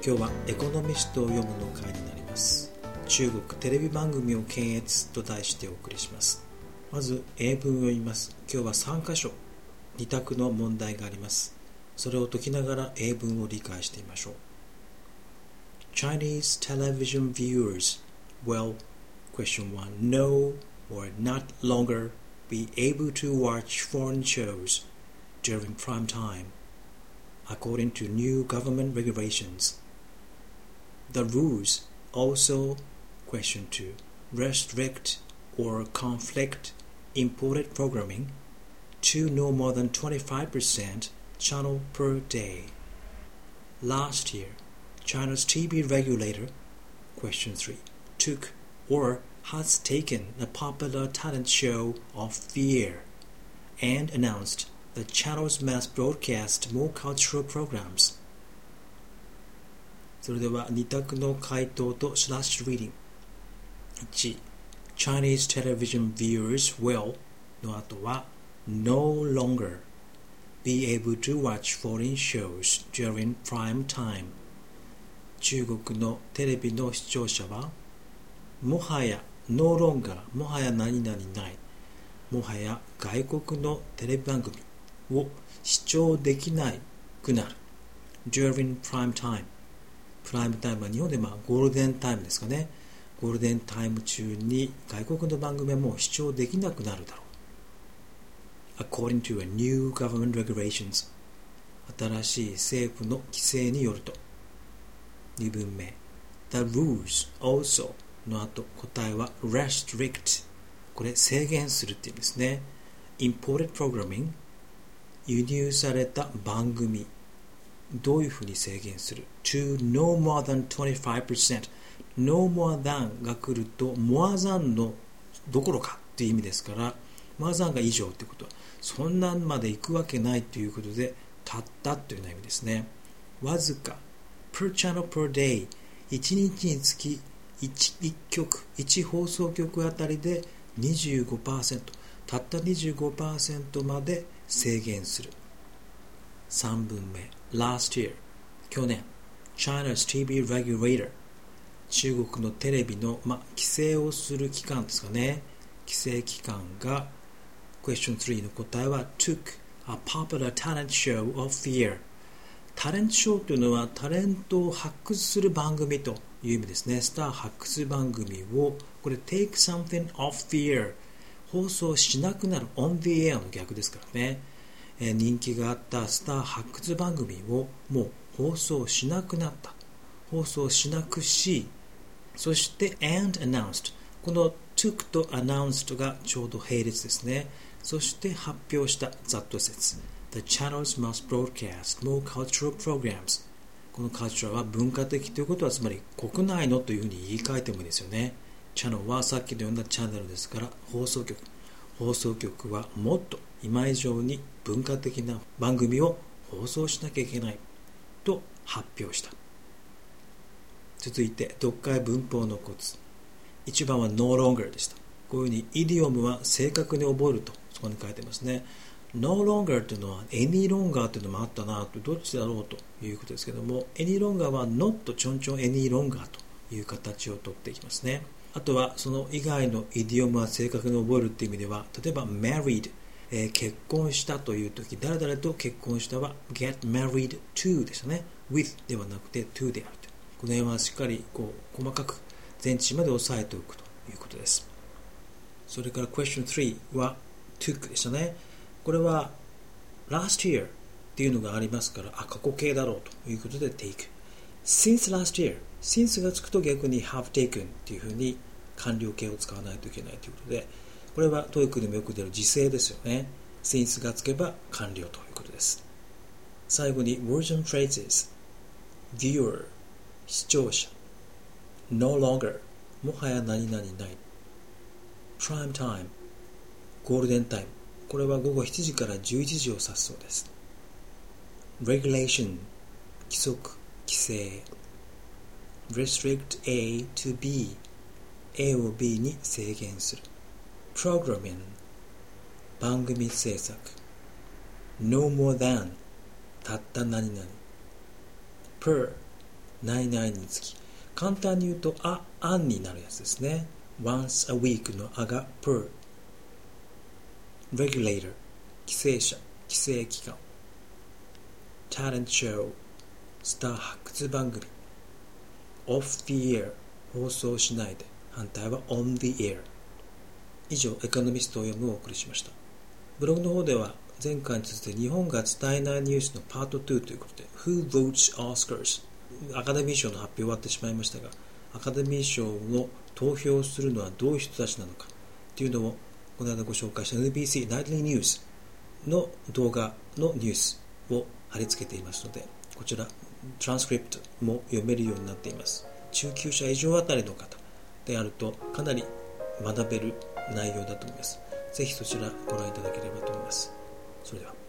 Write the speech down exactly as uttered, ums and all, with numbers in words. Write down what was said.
今日はエコノミストを読むの回になります。中国テレビ番組を検閲と題してお送りします。まず英文を読みます。今日はさん箇所に択の問題があります。それを解きながら英文を理解してみましょう。 Chinese television viewers will question one no or not longer be able to watch foreign shows during prime time according to new government regulations. The rules also question to restrict or conflict imported programming to no more than twenty-five percent channel per day. Last year, China's T V regulator, question three, took or has taken a popular talent show off the air and announced the channels must broadcast more cultural programs. それではに択の回答とスラッシュリーディング。いち. Chinese television viewers will の後は no longer be able to watch foreign shows during prime time. 中国のテレビの視聴者はもはや no longer もはや何々ないもはや外国のテレビ番組を視聴できなくなる during prime time。 プライムタイムは日本でまあゴールデンタイムですかね。ゴールデンタイム中に外国の番組はもう視聴できなくなるだろう。 According to a new government regulations 新しい政府の規制によると。に文目 The rules also の後答えは restrict これ制限するっていうんですね。 Imported programming 輸入された番組どういうふうに制限する to no more than twenty-five percent no more than が来ると more than のどころかっていう意味ですから more than が以上ってことはそんなんまで行くわけないということでたったというような意味ですね。わずか per channel per day いちにちにつき 1, 1曲いち放送局あたりで にじゅうごパーセント たった にじゅうごパーセント まで制限する。さん文目 Last year 去年 China's T V regulator 中国のテレビの、ま、規制をする機関ですかね。規制機関が Question スリーの答えは took a popular talent show off the air。 タレントショーというのはタレントを発掘する番組という意味ですね。スター発掘番組をこれ take something off the air 放送しなくなる on the air の逆ですからね。えー、人気があったスター発掘番組をもう放送しなくなった放送しなくしそして and announced この took と announced がちょうど並列ですね。そして発表したざっと説 The channels must broadcast more cultural programs この cultural は文化的ということはつまり国内のというふうに言い換えてもいいですよね。チャンネルはさっきのようなチャンネルですから放送局放送局はもっと今以上に文化的な番組を放送しなきゃいけないと発表した。続いて読解文法のコツ。いちばんは no longer でした。こういうふうにイディオムは正確に覚えるとそこに書いてますね。 no longer というのは any longer というのもあったなとどっちだろうということですけども any longer は not ちょんちょん any longer という形をとっていきますね。あとはその以外のイディオムは正確に覚えるという意味では例えば married、えー、結婚したという時誰々と結婚したは get married to でしたね。 with ではなくて to であると。この辺はしっかりこう細かく全値まで押さえておくということです。それから question スリーは took でしたね。これは last year っていうのがありますからあ過去形だろうということで take。 since last year since がつくと逆に have taken っていうふうに完了形を使わないといけないということでこれは トーイック でもよく出る時制ですよね。 since がつけば完了ということです。最後に words and phrases viewer 視聴者 no longer もはや何々ない prime time ゴールデンタイムこれは午後しちじからじゅういちじを指すそうです。 regulation 規則規制 restrict A to B A を B に制限する programming 番組制作 no more than たった何々 per 何々につき、簡単に言うとあ、あんになるやつですね。once a week のあが per regulator 規制者、規制機関 talent show スター発掘番組 off the air 放送しないで、反対は on the air。 以上エコノミストを読むをお送りしました。ブログの方では前回に続いて日本が伝えないニュースのパートにということで Who votes Oscars アカデミー賞の発表終わってしまいましたが、アカデミー賞の投票するのはどういう人たちなのかというのをこの間ご紹介した エヌビーシー ナイトリーニュースの動画のニュースを貼り付けていますので、こちらトランスクリプトも読めるようになっています。中級者以上あたりの方であるとかなり学べる内容だと思います。ぜひそちらご覧いただければと思います。それでは。